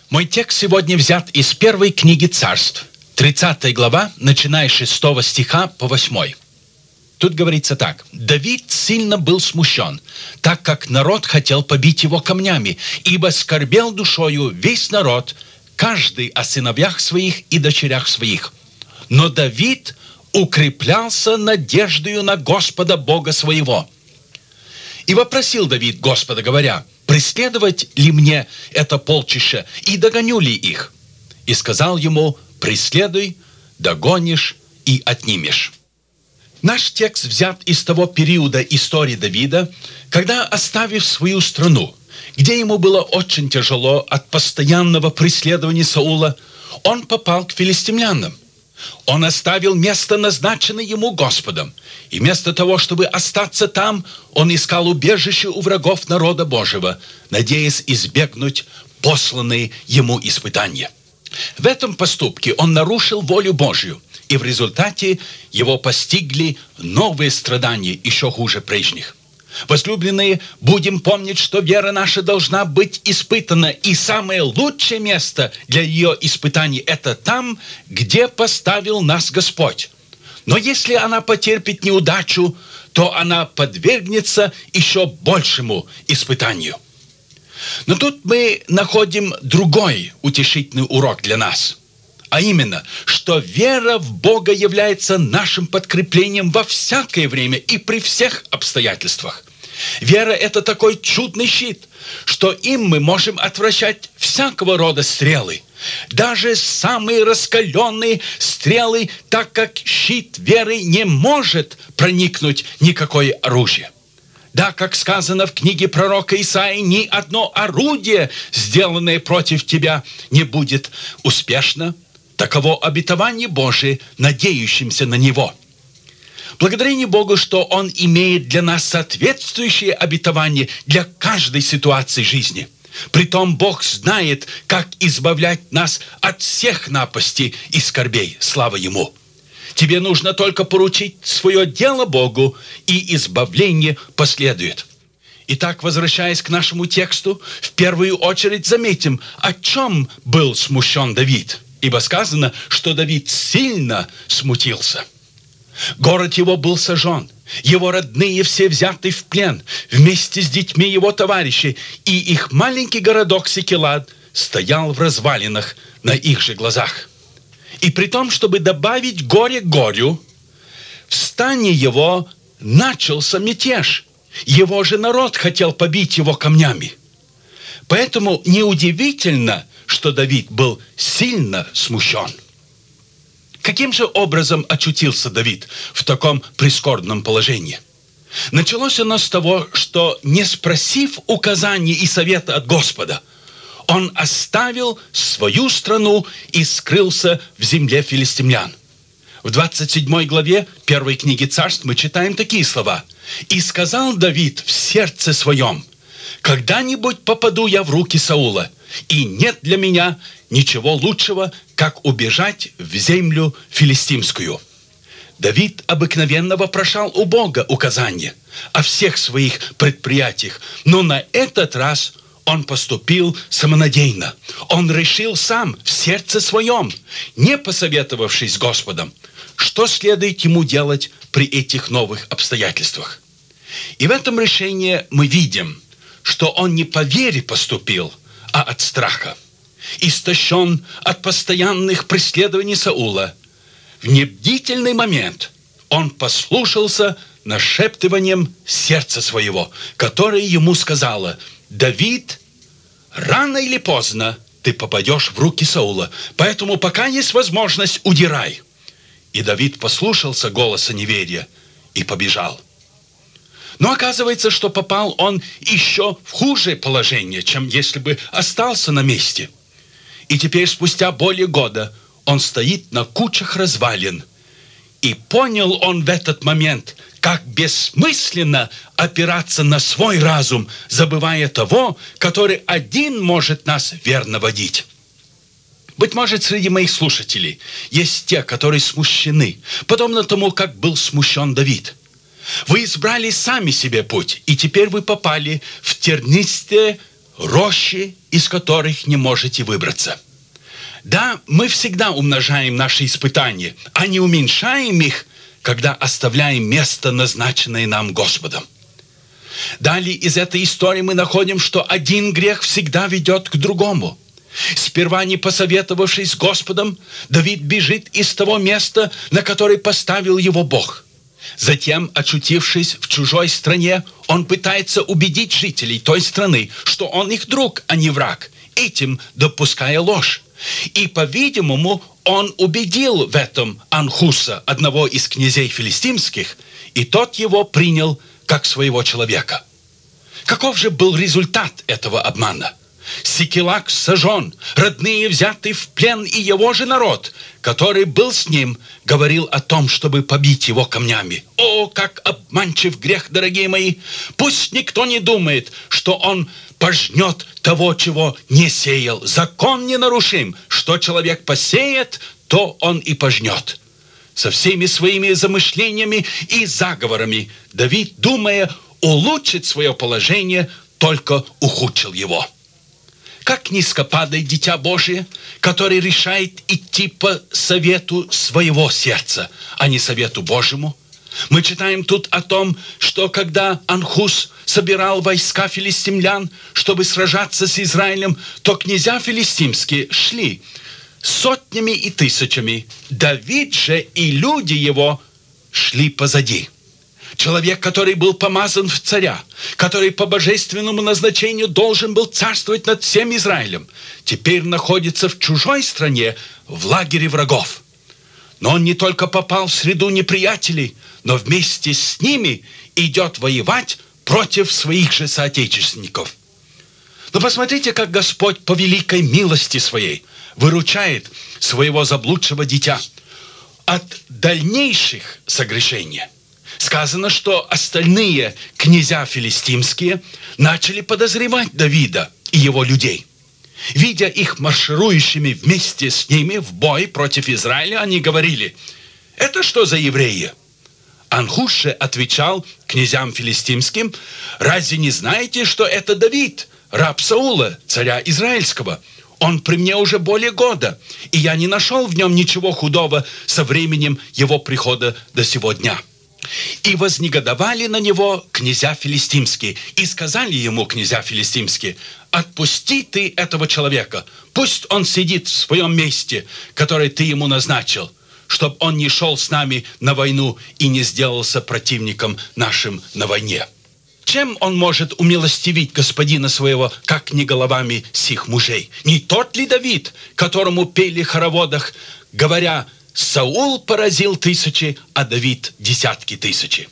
Мой текст сегодня взят из первой книги Царств, 30 глава, начиная с 6 стиха по 8. Тут говорится так. «Давид сильно был смущен, так как народ хотел побить его камнями, ибо скорбел душою весь народ, каждый о сыновьях своих и дочерях своих. Но Давид укреплялся надеждою на Господа Бога своего. И вопросил Давид Господа, говоря: преследовать ли мне это полчище, и догоню ли их? И сказал ему: преследуй, догонишь и отнимешь». Наш текст взят из того периода истории Давида, когда, оставив свою страну, где ему было очень тяжело от постоянного преследования Саула, он попал к филистимлянам. Он оставил место, назначенное ему Господом, и вместо того, чтобы остаться там, он искал убежище у врагов народа Божьего, надеясь избегнуть посланные ему испытания. В этом поступке он нарушил волю Божью, и в результате его постигли новые страдания, еще хуже прежних. Возлюбленные, будем помнить, что вера наша должна быть испытана, и самое лучшее место для ее испытаний – это там, где поставил нас Господь. Но если она потерпит неудачу, то она подвергнется еще большему испытанию. Но тут мы находим другой утешительный урок для нас. А именно, что вера в Бога является нашим подкреплением во всякое время и при всех обстоятельствах. Вера – это такой чудный щит, что им мы можем отвращать всякого рода стрелы, даже самые раскаленные стрелы, так как щит веры не может проникнуть никакое оружие. Да, как сказано в книге пророка Исаии, ни одно орудие, сделанное против тебя, не будет успешно. Таково обетование Божие, надеющимся на него. Благодарение Богу, что Он имеет для нас соответствующее обетование для каждой ситуации жизни. Притом Бог знает, как избавлять нас от всех напастей и скорбей. Слава Ему! Тебе нужно только поручить свое дело Богу, и избавление последует. Итак, возвращаясь к нашему тексту, в первую очередь заметим, о чем был смущен Давид. Ибо сказано, что Давид сильно смутился. Город его был сожжен, его родные все взяты в плен, вместе с детьми его товарищей, и их маленький городок Сикелад стоял в развалинах на их же глазах. И при том, чтобы добавить горе к горю, в стане его начался мятеж. Его же народ хотел побить его камнями. Поэтому неудивительно, что Давид был сильно смущен. Каким же образом очутился Давид в таком прискорбном положении? Началось оно с того, что, не спросив указаний и совета от Господа, он оставил свою страну и скрылся в земле филистимлян. В 27 главе 1 книги Царств мы читаем такие слова. «И сказал Давид в сердце своем: когда-нибудь попаду я в руки Саула, и нет для меня ничего лучшего, как убежать в землю филистимскую». Давид обыкновенно вопрошал у Бога указания о всех своих предприятиях, но на этот раз он поступил самонадеянно. Он решил сам в сердце своем, не посоветовавшись с Господом, что следует ему делать при этих новых обстоятельствах. И в этом решении мы видим, что он не по вере поступил, а от страха. Истощен от постоянных преследований Саула, в небдительный момент он послушался нашептыванием сердца своего, которое ему сказало: «Давид, рано или поздно ты попадешь в руки Саула, поэтому пока есть возможность, удирай». И Давид послушался голоса неверия и побежал. Но оказывается, что попал он еще в худшее положение, чем если бы остался на месте. И теперь, спустя более года, он стоит на кучах развалин. И понял он в этот момент, как бессмысленно опираться на свой разум, забывая того, который один может нас верно водить. Быть может, среди моих слушателей есть те, которые смущены, подобно тому, как был смущен Давид. Вы избрали сами себе путь, и теперь вы попали в тернистое рощи, из которых не можете выбраться. Да, мы всегда умножаем наши испытания, а не уменьшаем их, когда оставляем место, назначенное нам Господом. Далее из этой истории мы находим, что один грех всегда ведет к другому. Сперва, не посоветовавшись с Господом, Давид бежит из того места, на которое поставил его Бог. Затем, очутившись в чужой стране, он пытается убедить жителей той страны, что он их друг, а не враг, этим допуская ложь. И, по-видимому, он убедил в этом Анхуса, одного из князей филистимских, и тот его принял как своего человека. Каков же был результат этого обмана? Сикилак сожжен, родные взяты в плен, и его же народ, который был с ним, говорил о том, чтобы побить его камнями. О, как обманчив грех, дорогие мои! Пусть никто не думает, что он пожнет того, чего не сеял. Закон ненарушим, что человек посеет, то он и пожнет. Со всеми своими замышлениями и заговорами Давид, думая улучшить свое положение, только ухудшил его. Как низко падает дитя Божие, который решает идти по совету своего сердца, а не совету Божьему. Мы читаем тут о том, что когда Анхус собирал войска филистимлян, чтобы сражаться с Израилем, то князья филистимские шли сотнями и тысячами. Давид же и люди его шли позади. Человек, который был помазан в царя, который по божественному назначению должен был царствовать над всем Израилем, теперь находится в чужой стране, в лагере врагов. Но он не только попал в среду неприятелей, но вместе с ними идет воевать против своих же соотечественников. Но посмотрите, как Господь по великой милости своей выручает своего заблудшего дитя от дальнейших согрешений. Сказано, что остальные князья филистимские начали подозревать Давида и его людей. Видя их марширующими вместе с ними в бой против Израиля, они говорили: «Это что за евреи?» Анхус же отвечал князьям филистимским: «Разве не знаете, что это Давид, раб Саула, царя израильского? Он при мне уже более года, и я не нашел в нем ничего худого со временем его прихода до сего дня». И вознегодовали на него князья филистимские, и сказали ему князья филистимские: «Отпусти ты этого человека, пусть он сидит в своем месте, которое ты ему назначил, чтобы он не шел с нами на войну и не сделался противником нашим на войне». Чем он может умилостивить господина своего, как не головами сих мужей? Не тот ли Давид, которому пели в хороводах, говоря: «Саул поразил тысячи, а Давид десятки тысячи»?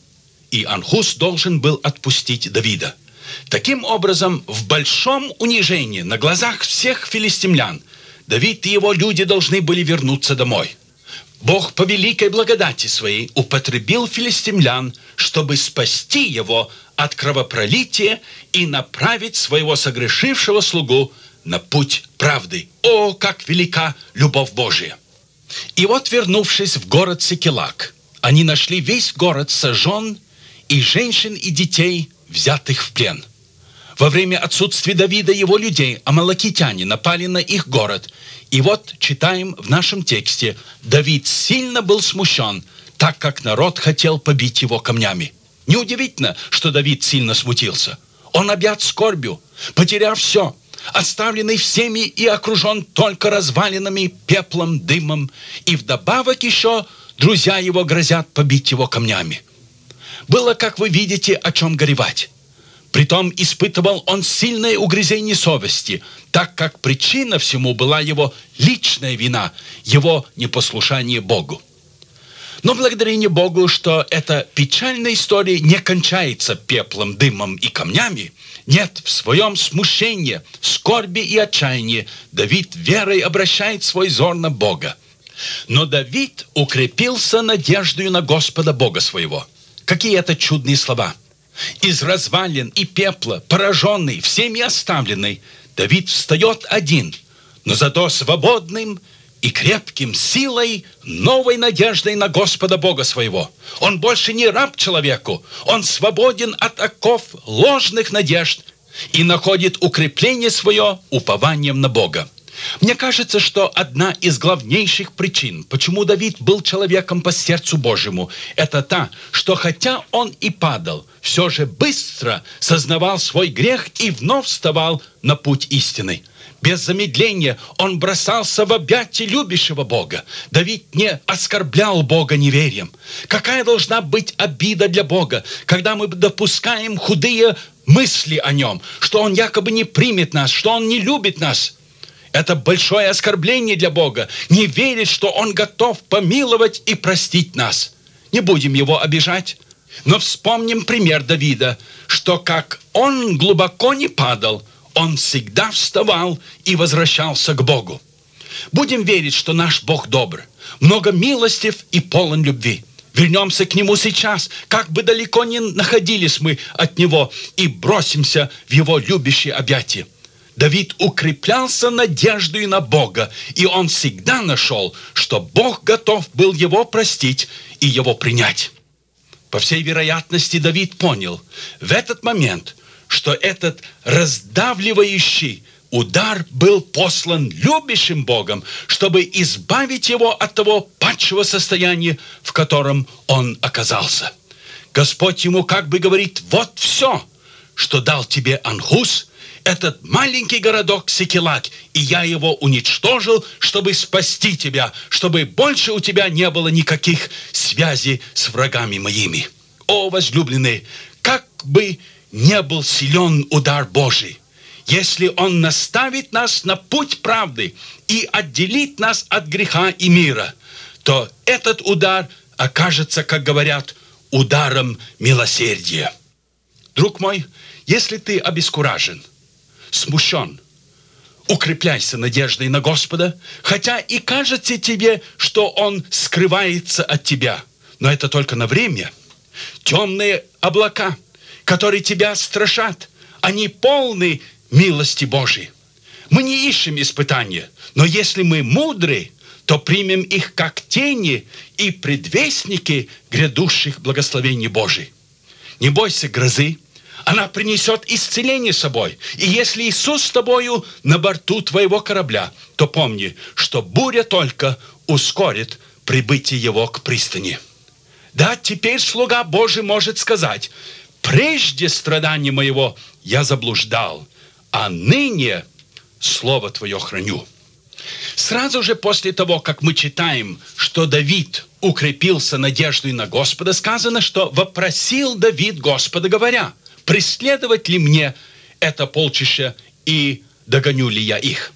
И Анхус должен был отпустить Давида. Таким образом, в большом унижении на глазах всех филистимлян Давид и его люди должны были вернуться домой. Бог по великой благодати своей употребил филистимлян, чтобы спасти его от кровопролития и направить своего согрешившего слугу на путь правды. О, как велика любовь Божия! И вот, вернувшись в город Сикилак, они нашли весь город сожжен, и женщин, и детей, взятых в плен. Во время отсутствия Давида и его людей амалакитяне напали на их город. И вот читаем в нашем тексте: Давид сильно был смущен, так как народ хотел побить его камнями. Неудивительно, что Давид сильно смутился. Он объят скорбью, потеряв все, оставленный всеми и окружен только развалинами, пеплом, дымом. И вдобавок еще друзья его грозят побить его камнями. Было, как вы видите, о чем горевать. Притом испытывал он сильное угрызение совести, так как причина всему была его личная вина, его непослушание Богу. Но благодарение Богу, что эта печальная история не кончается пеплом, дымом и камнями. Нет, в своем смущении, скорби и отчаянии Давид верой обращает свой взор на Бога. Но Давид укрепился надеждою на Господа Бога своего. Какие это чудные слова! Из развалин и пепла, пораженный, всеми оставленный, Давид встает один, но зато свободным и крепким, силой, новой надеждой на Господа Бога своего. Он больше не раб человеку, он свободен от оков ложных надежд, и находит укрепление свое упованием на Бога. Мне кажется, что одна из главнейших причин, почему Давид был человеком по сердцу Божьему, это та, что хотя он и падал, все же быстро сознавал свой грех и вновь вставал на путь истины. Без замедления он бросался в объятия любящего Бога. Давид не оскорблял Бога неверием. Какая должна быть обида для Бога, когда мы допускаем худые мысли о нем, что он якобы не примет нас, что он не любит нас? Это большое оскорбление для Бога. Не верить, что Он готов помиловать и простить нас. Не будем Его обижать. Но вспомним пример Давида, что как он глубоко не падал, он всегда вставал и возвращался к Богу. Будем верить, что наш Бог добр, много милостив и полон любви. Вернемся к Нему сейчас, как бы далеко ни находились мы от Него, и бросимся в Его любящие объятия. Давид укреплялся надеждой на Бога, и он всегда нашел, что Бог готов был его простить и его принять. По всей вероятности, Давид понял в этот момент, что этот раздавливающий удар был послан любящим Богом, чтобы избавить его от того падшего состояния, в котором он оказался. Господь ему как бы говорит: вот все, что дал тебе Анхус, этот маленький городок Сикелаг, и я его уничтожил, чтобы спасти тебя, чтобы больше у тебя не было никаких связей с врагами моими. О, возлюбленные, как бы не был силен удар Божий, если Он наставит нас на путь правды и отделит нас от греха и мира, то этот удар окажется, как говорят, ударом милосердия. Друг мой, если ты обескуражен, смущен, укрепляйся надеждой на Господа, хотя и кажется тебе, что Он скрывается от тебя, но это только на время. Темные облака, которые тебя страшат, они полны милости Божией. Мы не ищем испытания, но если мы мудры, то примем их как тени и предвестники грядущих благословений Божиих. Не бойся грозы, она принесет исцеление собой. И если Иисус с тобою на борту твоего корабля, то помни, что буря только ускорит прибытие его к пристани. Да, теперь слуга Божий может сказать: прежде страдания моего я заблуждал, а ныне слово твое храню. Сразу же после того, как мы читаем, что Давид укрепился надеждой на Господа, сказано, что вопросил Давид Господа, говоря: преследовать ли мне это полчище и догоню ли я их?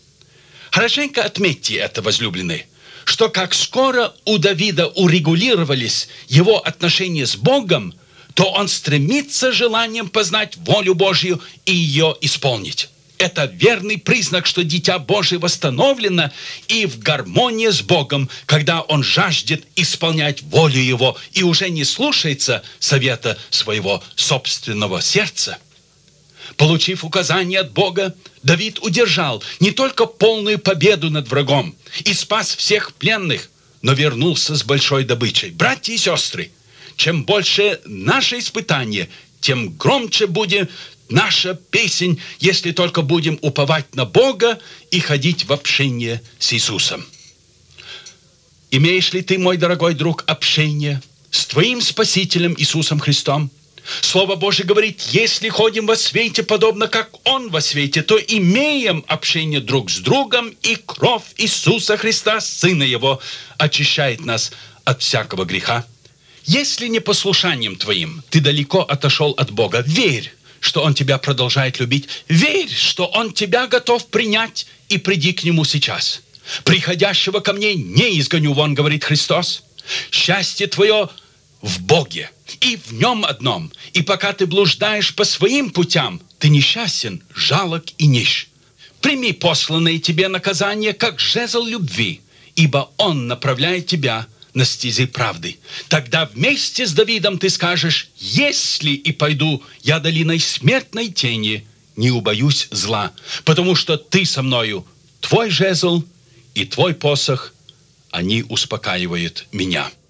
Хорошенько отметьте это, возлюбленные, что как скоро у Давида урегулировались его отношения с Богом, то он стремится желанием познать волю Божью и ее исполнить. Это верный признак, что дитя Божие восстановлено и в гармонии с Богом, когда он жаждет исполнять волю Его и уже не слушается совета своего собственного сердца. Получив указание от Бога, Давид удержал не только полную победу над врагом и спас всех пленных, но вернулся с большой добычей. Братья и сестры, чем больше наше испытание, тем громче будет наша песнь, если только будем уповать на Бога и ходить в общение с Иисусом. Имеешь ли ты, мой дорогой друг, общение с твоим Спасителем Иисусом Христом? Слово Божие говорит: если ходим во свете, подобно как Он во свете, то имеем общение друг с другом, и кровь Иисуса Христа, Сына Его, очищает нас от всякого греха. Если непослушанием твоим ты далеко отошел от Бога, верь, что Он тебя продолжает любить. Верь, что Он тебя готов принять, и приди к Нему сейчас. Приходящего ко мне не изгоню вон, говорит Христос. Счастье твое в Боге и в Нем одном. И пока ты блуждаешь по своим путям, ты несчастен, жалок и нищ. Прими посланное тебе наказание, как жезл любви, ибо Он направляет тебя на стези правды. Тогда вместе с Давидом ты скажешь: если и пойду я долиной смертной тени, не убоюсь зла, потому что ты со мною, твой жезл и твой посох, они успокаивают меня.